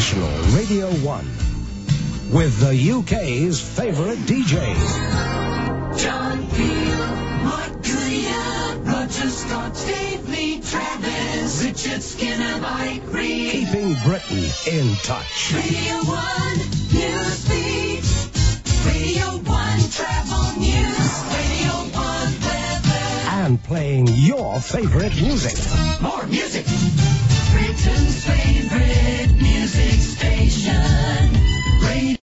International Radio 1 with the UK's favourite DJs. John Peel, Mark Julia, Roger Scott, Dave Lee, Travis, Richard Skinner, Mike Reed. Keeping Britain in touch. Radio 1 Newsbeat, Radio 1 Travel News, Radio 1 Weather. And playing your favourite music. More music. Britain's favourite music station.